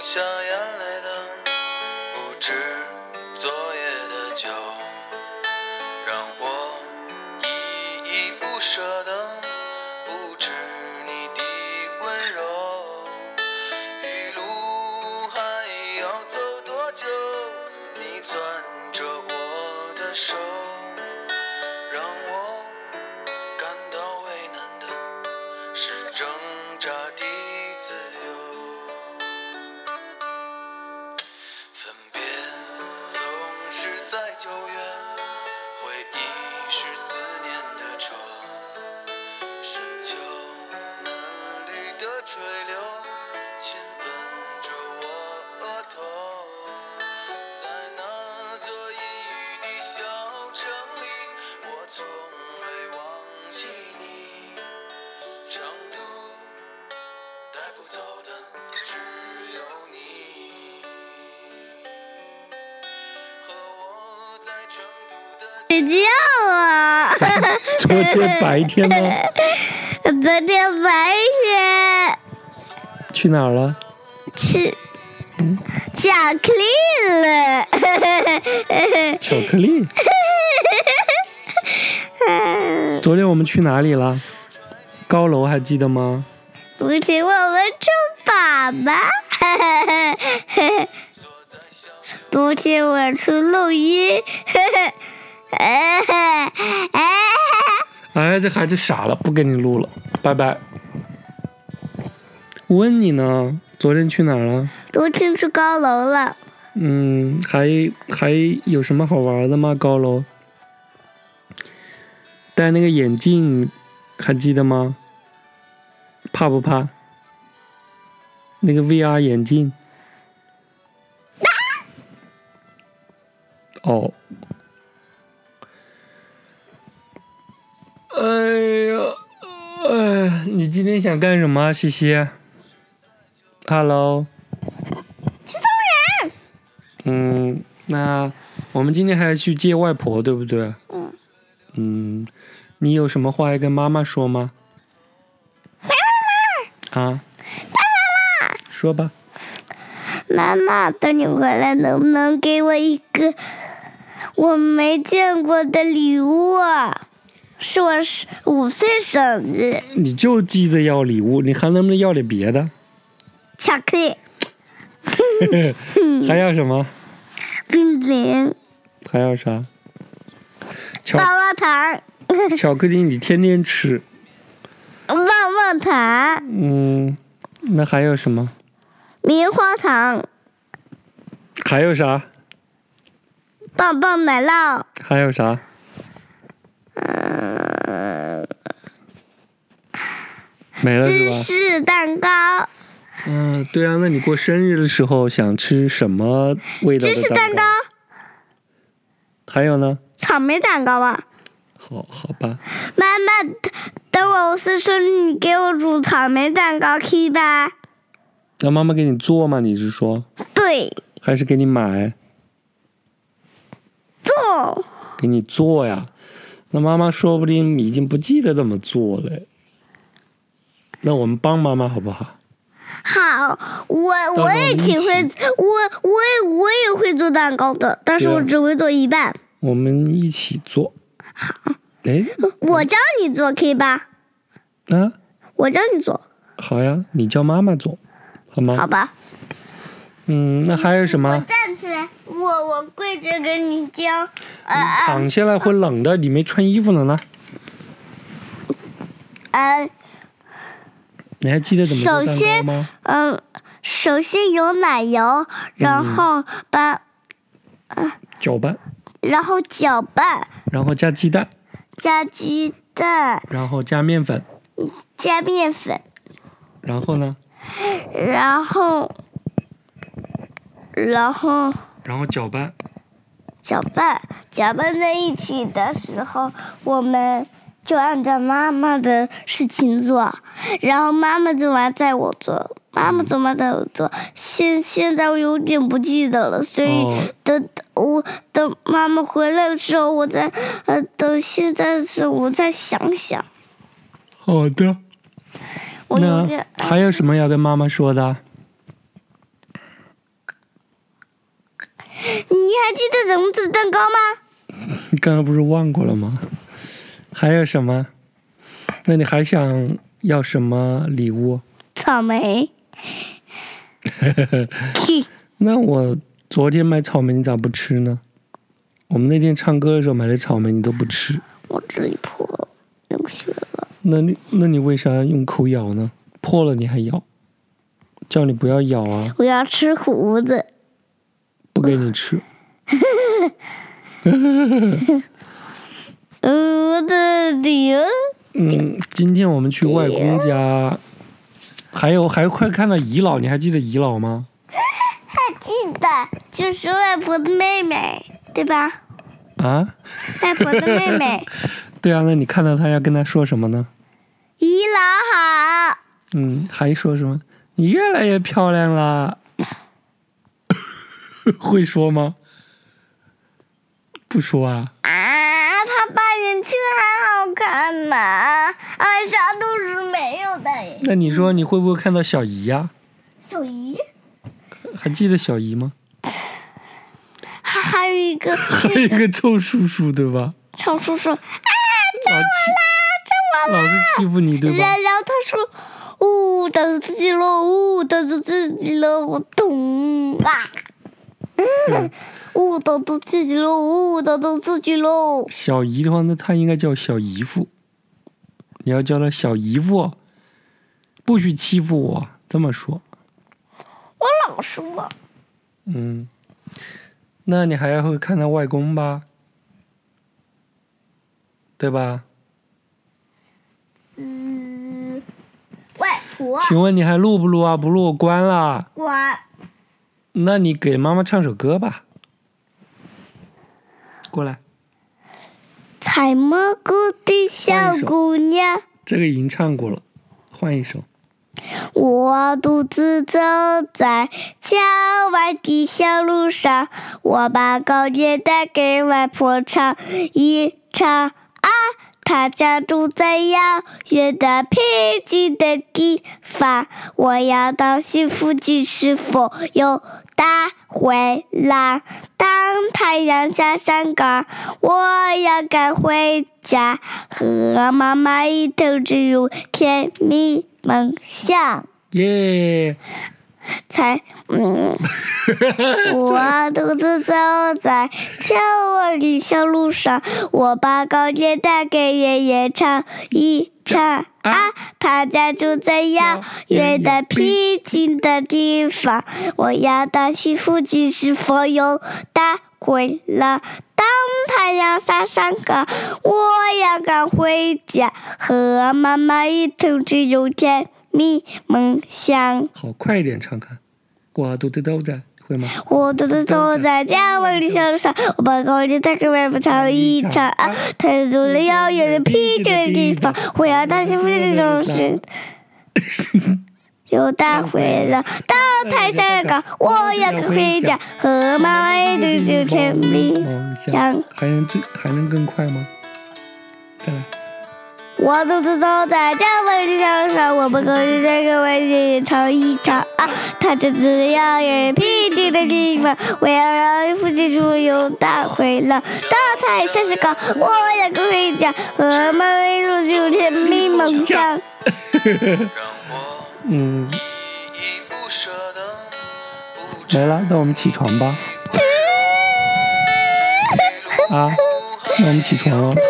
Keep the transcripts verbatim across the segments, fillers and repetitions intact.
下眼泪的不止昨夜的酒，让我依依不舍的不止你的温柔。一路还要走多久？你攥着我的手，让我感到为难的是挣扎的自由。分别总是在九月，回忆是思念的愁，深秋嫩绿的垂柳亲吻着我额头，在那座阴雨的小城里，我从未忘记你，长途带不走的只有你，和我在成都的睡觉啊！ 昨天白天吗？ 昨天白天去哪儿了？ 吃巧克力了。 巧克力。昨天我们去哪里了？高楼还记得吗？ 昨天我们吃粑粑。昨天我吃录音。 哎，这孩子傻了，不跟你录了，拜拜。问你呢，昨天去哪儿了？ 昨天去高楼了。 嗯，还还有什么好玩的吗？高楼戴那个眼镜，还记得吗？怕不怕？那个 V R 眼镜。哦。哎呀，哎，你今天想干什么，西西 ？Hello。 吃汤圆。 嗯，那我们今天还要去接外婆，对不对？ 嗯。 嗯，你有什么话要跟妈妈说吗？ 回来啦！啊？ 回来啦！ 说吧。 妈妈，等你回来，能不能给我一个我没见过的礼物啊？是我五岁生日。 你就记着要礼物，你还能不能要点别的？ 巧克力。 还要什么？ 冰淇淋。 还要啥？巧棒棒糖。 巧克力你天天吃。 棒棒糖。 嗯，那还有什么？ 棉花糖。 还有啥？ 棒棒奶酪。 还有啥？ 嗯， 没了是吧？ 芝士蛋糕。 嗯，对啊，那你过生日的时候想吃什么味道的蛋糕？ 芝士蛋糕。 还有呢？ 草莓蛋糕啊。 好，好吧。 妈妈，等我五岁生日，你给我煮草莓蛋糕可以吧？ 让妈妈给你做吗？你是说？ 对。 还是给你买？ 做。 给你做呀？那妈妈说不定已经不记得怎么做了。那我们帮妈妈好不好？ 好，我我也挺会，我我也我也会做蛋糕的，但是我只会做一半。 我们一起做。 好。 哎， 我教你做可以吧？ 啊？ 我教你做。 好呀，你教妈妈做，好吗？ 好吧。 嗯，那还有什么？ 我站起来，我我跪着给你教。呃、 躺下来会冷的，你没穿衣服了呢。 呃。 你还记得怎么做蛋糕吗？ 嗯、呃，首先有奶油，然后把， 嗯、呃，搅拌。 然后搅拌。 然后加鸡蛋。 加鸡蛋。 然后加面粉。 加面粉。 然后呢？ 然后。然后。 然后搅拌。 搅拌，搅拌在一起的时候，我们就按照妈妈的事情做，然后妈妈做完再我做，妈妈做完再我做。现现在我有点不记得了，所以等、哦、我等妈妈回来的时候，我再呃等现在的时候我再想想。 好的。 我有点。 那还有什么要跟妈妈说的？ 还记得融子蛋糕吗？ 你刚刚不是忘过了吗？还有什么？那你还想要什么礼物？ 草莓。 那我昨天买草莓，你咋不吃呢？我们那天唱歌的时候买的草莓，你都不吃。 我这里破了，流血了。 那你那你为啥用口咬呢？破了你还咬？叫你不要咬啊！ 我要吃胡子。 不给你吃。 我的天！ 嗯，今天我们去外公家，还有还快看到姨姥，你还记得姨姥吗？ 还记得，就是外婆的妹妹，对吧？ 啊？ 外婆的妹妹。 对啊，那你看到她要跟她说什么呢？ 姨姥好。 嗯，还说什么？你越来越漂亮了。会说吗？不说啊。 啊，她把眼睛还好看呢，啊，啥都是没有的。 那你说你会不会看到小姨呀、 小姨。 还记得小姨吗？ 还还有一个， 还有一个臭叔叔，对吧？ 臭叔叔啊， 找我啦，找我啦！老是欺负你，对吧？ 然然后他说：“呜，打死自己喽！呜，打死自己喽！我懂啊！嗯，呜，打死自己喽！呜，打死自己喽！” 小姨的话，那她应该叫小姨夫。你要叫她小姨夫，不许欺负我，这么说。 我老说。 嗯，那你还要会看到外公吧？对吧？ 嗯，外婆。 请问你还录不录啊？不录我关了。 关。 那你给妈妈唱首歌吧。过来。 采蘑菇的小姑娘。 这个已经唱过了，换一首。 我独自走在郊外的小路上，我把糕点带给外婆尝一尝啊。她家住在遥远的僻静的地方，我要到幸福几时否又带回来？当太阳下山岗，我要赶回家，和妈妈一同进入甜蜜梦想。 耶、yeah ！ 才嗯，我独自走在郊外的小路上，我把糕点带给爷爷尝一尝啊。他家住在遥远的僻静的地方，我要到幸福几时否又带回来？当太阳下山岗，我要赶回家，和妈妈一同进入甜蜜梦想。 好，快一点唱看。我独自走在，会吗？ 我独自走在郊外的小路上，我把糕点带给外婆尝一尝啊。他住在遥远的僻静的地方，我要到幸福的种时又带回来。当太阳下岗，我要赶回家，和妈妈一同进入甜蜜梦想。 还能最还能更快吗？再来。 我独自走在郊外的小路上，我把糕点带给外婆尝一尝啊。他家住在遥远僻静的地方，我要让父亲处又带回来。当太阳下山岗，我要赶回家，和妈妈一同进入甜蜜梦想。 嗯，来了，那我们起床吧。啊，那我们起床了。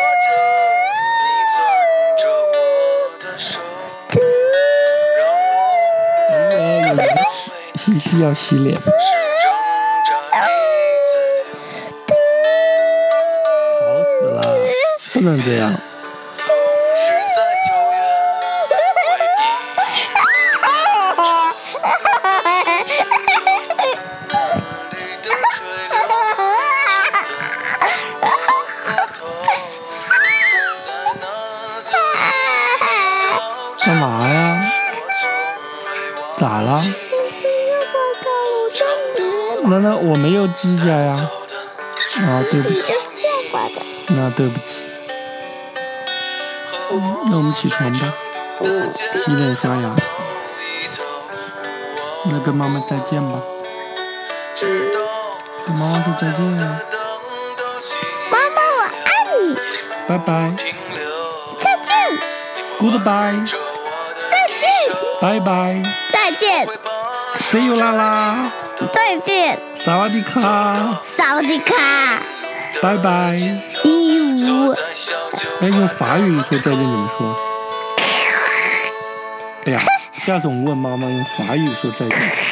西西要洗脸。吵死了，不能这样。干嘛呀？咋了？那那我没有指甲呀。啊，对不起。 就是这样刮的。 那对不起。那我们起床吧。洗脸刷牙。那跟妈妈再见吧。 跟妈妈说再见。 妈妈，我爱你。 拜拜。 再见。 Goodbye。 再见。 拜拜。 再见。 See you 啦啦。 再见。 萨瓦迪卡。 萨瓦迪卡。 拜拜。 一五。 哎，用法语说再见怎么说？哎呀，下次我们问妈妈用法语说再见。